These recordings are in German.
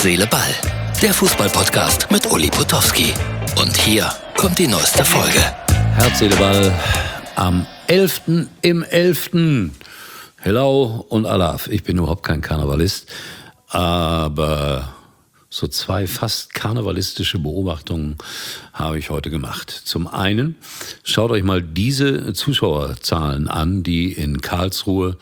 Seele, Ball. Der Fußball-Podcast mit Uli Potowski. Und hier kommt die neueste Folge. Herz, Seele, Ball am 11. im 11. Hello und Alaf. Ich bin überhaupt kein Karnevalist, aber so zwei fast karnevalistische Beobachtungen habe ich heute gemacht. Zum einen, schaut euch mal diese Zuschauerzahlen an, die in Karlsruhe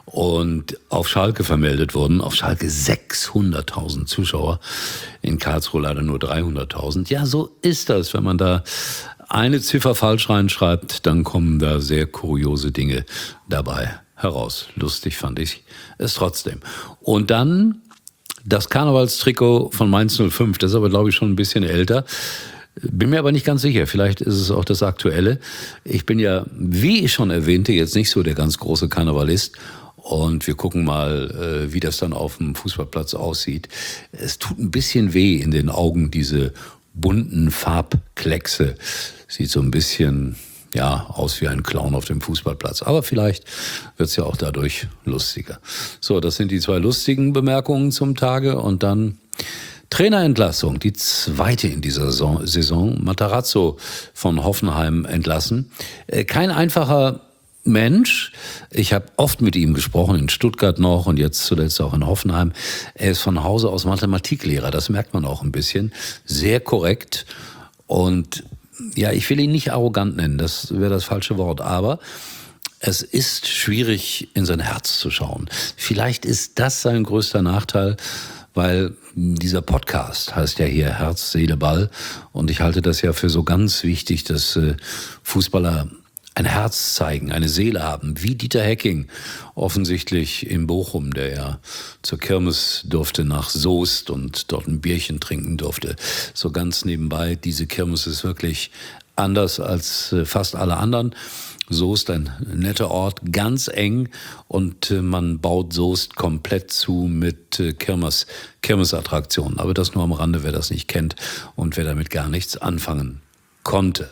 und auf Schalke vermeldet wurden. Auf Schalke 600.000 Zuschauer, in Karlsruhe leider nur 300.000. Ja, so ist das. Wenn man da eine Ziffer falsch reinschreibt, dann kommen da sehr kuriose Dinge dabei heraus. Lustig fand ich es trotzdem. Und dann das Karnevalstrikot von Mainz 05, das ist aber, glaube ich, schon ein bisschen älter. Bin mir aber nicht ganz sicher, vielleicht ist es auch das Aktuelle. Ich bin ja, wie ich schon erwähnte, jetzt nicht so der ganz große Karnevalist. Und wir gucken mal, wie das dann auf dem Fußballplatz aussieht. Es tut ein bisschen weh in den Augen, diese bunten Farbkleckse. Sieht so ein bisschen aus wie ein Clown auf dem Fußballplatz. Aber vielleicht wird es ja auch dadurch lustiger. So, das sind die zwei lustigen Bemerkungen zum Tage. Und dann Trainerentlassung, die zweite in dieser Saison. Matarazzo von Hoffenheim entlassen. Kein einfacher Mensch. Ich habe oft mit ihm gesprochen, in Stuttgart noch und jetzt zuletzt auch in Hoffenheim. Er ist von Hause aus Mathematiklehrer, das merkt man auch ein bisschen. Sehr korrekt und ich will ihn nicht arrogant nennen, das wäre das falsche Wort, aber es ist schwierig, in sein Herz zu schauen. Vielleicht ist das sein größter Nachteil, weil dieser Podcast heißt ja hier Herz, Seele, Ball und ich halte das ja für so ganz wichtig, dass Fußballer ein Herz zeigen, eine Seele haben, wie Dieter Hecking, offensichtlich in Bochum, der ja zur Kirmes durfte nach Soest und dort ein Bierchen trinken durfte. So ganz nebenbei, diese Kirmes ist wirklich anders als fast alle anderen. Soest, ein netter Ort, ganz eng und man baut Soest komplett zu mit Kirmesattraktionen. Aber das nur am Rande, wer das nicht kennt und wer damit gar nichts anfangen konnte.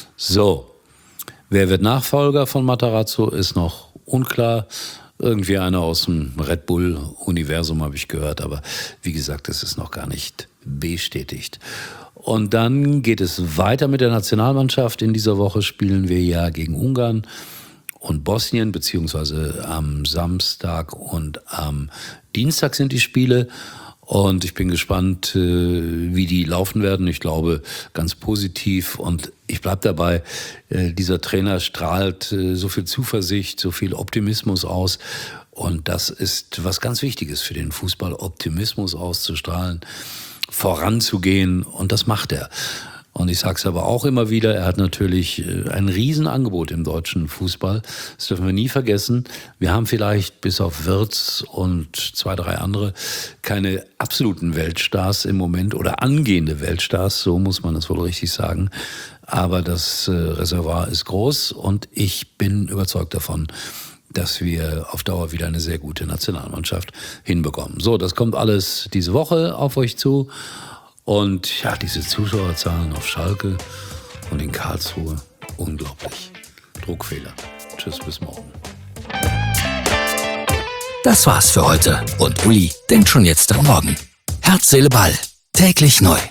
So. Wer wird Nachfolger von Matarazzo, ist noch unklar. Irgendwie einer aus dem Red Bull-Universum habe ich gehört, aber wie gesagt, das ist noch gar nicht bestätigt. Und dann geht es weiter mit der Nationalmannschaft. In dieser Woche spielen wir ja gegen Ungarn und Bosnien, beziehungsweise am Samstag und am Dienstag sind die Spiele. Und ich bin gespannt, wie die laufen werden. Ich glaube, ganz positiv. Und ich bleibe dabei, dieser Trainer strahlt so viel Zuversicht, so viel Optimismus aus. Und das ist was ganz Wichtiges für den Fußball, Optimismus auszustrahlen, voranzugehen. Und das macht er. Und ich sage es aber auch immer wieder, er hat natürlich ein Riesenangebot im deutschen Fußball. Das dürfen wir nie vergessen. Wir haben vielleicht bis auf Wirtz und 2, 3 andere keine absoluten Weltstars im Moment oder angehende Weltstars, so muss man das wohl richtig sagen. Aber das Reservoir ist groß und ich bin überzeugt davon, dass wir auf Dauer wieder eine sehr gute Nationalmannschaft hinbekommen. So, das kommt alles diese Woche auf euch zu. Und diese Zuschauerzahlen auf Schalke und in Karlsruhe, unglaublich. Druckfehler. Tschüss, bis morgen. Das war's für heute und Uli denkt schon jetzt am Morgen. Herz, Seele, Ball. Täglich neu.